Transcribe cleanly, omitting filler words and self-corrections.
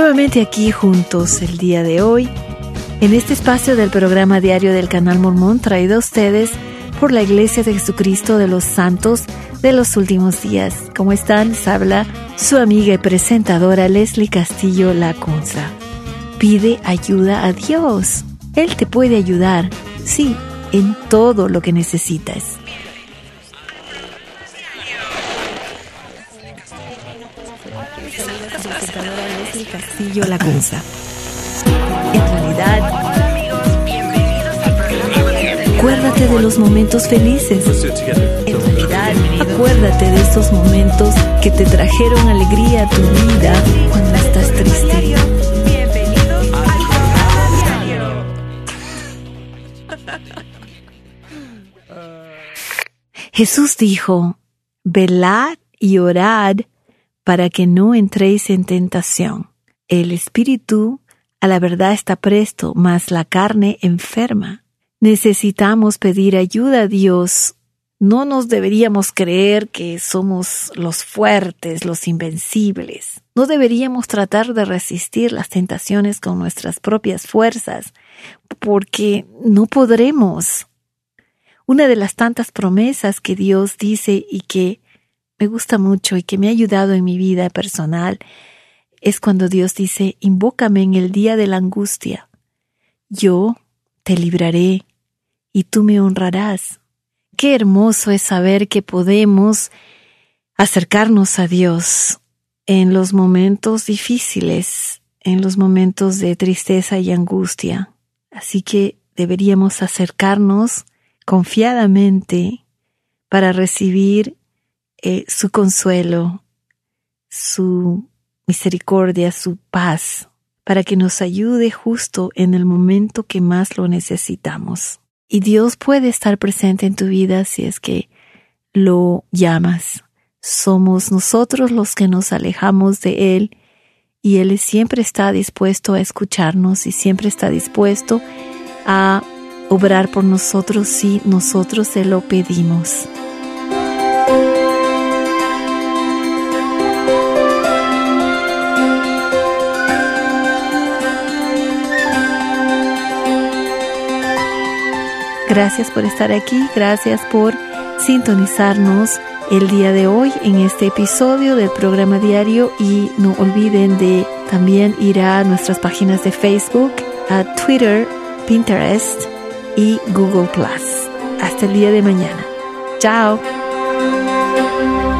Nuevamente aquí juntos el día de hoy, en este espacio del programa diario del Canal Mormón, traído a ustedes por la Iglesia de Jesucristo de los Santos de los Últimos Días. ¿Cómo están? Les habla su amiga y presentadora Leslie Castillo Lacunza. Pide ayuda a Dios. Él te puede ayudar, sí, en todo lo que necesitas. Castillo Lacunza. En realidad, acuérdate de los momentos felices. En realidad, acuérdate de esos momentos que te trajeron alegría a tu vida cuando estás triste. Jesús dijo: velad y orad para que no entréis en tentación. El espíritu a la verdad está presto, mas la carne enferma. Necesitamos pedir ayuda a Dios. No nos deberíamos creer que somos los fuertes, los invencibles. No deberíamos tratar de resistir las tentaciones con nuestras propias fuerzas, porque no podremos. Una de las tantas promesas que Dios dice y que me gusta mucho y que me ha ayudado en mi vida personal es cuando Dios dice: invócame en el día de la angustia. Yo te libraré y tú me honrarás. Qué hermoso es saber que podemos acercarnos a Dios en los momentos difíciles, en los momentos de tristeza y angustia. Así que deberíamos acercarnos confiadamente para recibir su consuelo, su misericordia, su paz, para que nos ayude justo en el momento que más lo necesitamos. Y Dios puede estar presente en tu vida si es que lo llamas. Somos nosotros los que nos alejamos de Él, y Él siempre está dispuesto a escucharnos y siempre está dispuesto a obrar por nosotros si nosotros se lo pedimos. Gracias por estar aquí, gracias por sintonizarnos el día de hoy en este episodio del programa diario, y no olviden de también ir a nuestras páginas de Facebook, a Twitter, Pinterest y Google+. Hasta el día de mañana. Chao.